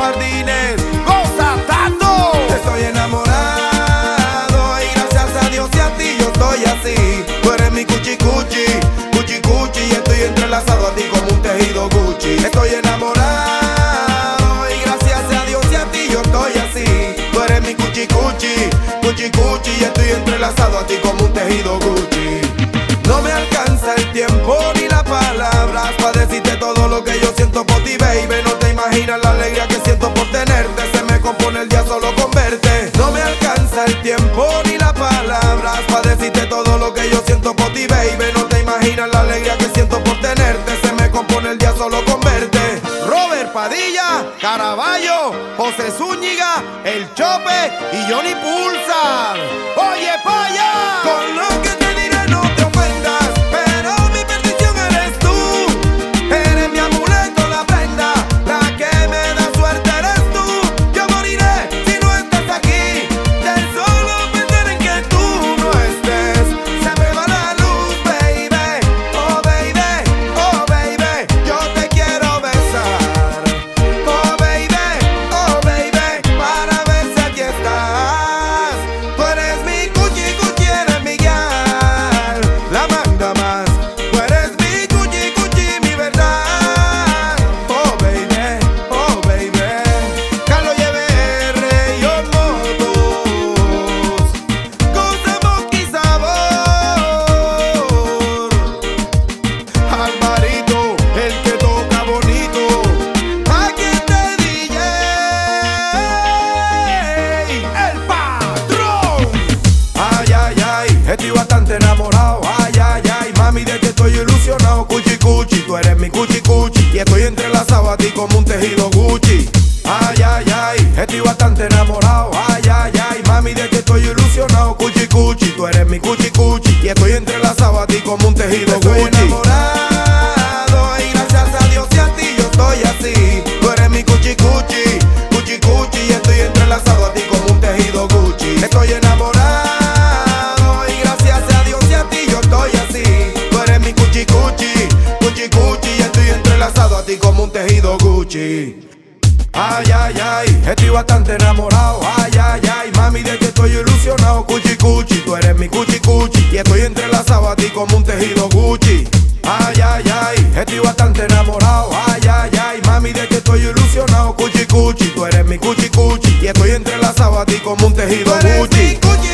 Jardines. ¡Goza tanto! Estoy enamorado y gracias a Dios y a ti yo estoy así. Tú eres mi cuchi cuchi, cuchi cuchi, y estoy entrelazado a ti como un tejido Gucci. Estoy enamorado y gracias a Dios y a ti yo estoy así. Tú eres mi cuchi cuchi, cuchi cuchi, y estoy entrelazado a ti como un tejido Gucci. No me alcanza el tiempo ni las palabras para decirte todo lo que yo siento por ti, baby. No te imaginas la alegría que siento por tenerte. Se me compone el día solo con verte. No me alcanza el tiempo ni las palabras para decirte todo lo que yo siento por ti, baby. No te imaginas la alegría que siento por tenerte. Se me compone el día solo con verte. Robert Padilla, Caraballo, José Zúñiga, El Chope y Johnny Pulsar. ¡Oye, pa' allá! Con lo que te diré no te ofendas, pero mi perdición eres tú. Eres mi amuleto, la prenda, la que me da suerte eres tú. Yo moriré si no estás aquí. Del solo pensar en que tú no estés, se me va la luz, baby. Oh baby, oh baby, yo te quiero besar. Oh baby, para ver si aquí estás. Tú eres mi cuchi cuchi, eres mi guial, la manda más. Tú eres mi cuchi cuchi, mi verdad. Oh baby, Carlos YBR y Motos, con sabor y sabor. Alvarito, el que toca bonito. Aquí está DJ, el patrón. Ay, ay, ay, estoy bastante enamorado. Ay, ay, ay, mami, de que estoy ilusionado. Cuchi cuchi, tú eres mi cuchi cuchi, y estoy entrelazado a ti como un tejido Gucci. Ay, ay, ay, estoy bastante enamorado. Ay, ay, ay, mami, de que estoy ilusionado. Cuchi cuchi, tú eres mi cuchi cuchi, y estoy entrelazado a ti como un tejido Gucci. Estoy enamorado y gracias a Dios y a ti yo estoy así. Tú eres mi cuchi cuchi, cuchi cuchi, y estoy entrelazado a ti como un tejido Gucci. Estoy enamorado y gracias a Dios y a ti yo estoy así. Tú eres mi cuchi cuchi, cuchi cuchi, y estoy entrelazado a ti como un tejido Gucci. Ay, ay, ay, estoy bastante enamorado. Ay, ay, ay, mami, de que estoy ilusionado. Cuchi cuchi, tú eres mi cuchi cuchi, y estoy entrelazado a ti como un tejido Gucci. Ay, ay, ay, estoy bastante enamorado. Ay, ay, ay, mami, de que estoy ilusionado. Cuchi cuchi, tú eres mi cuchi cuchi, y estoy entrelazado a ti como un tejido Gucci.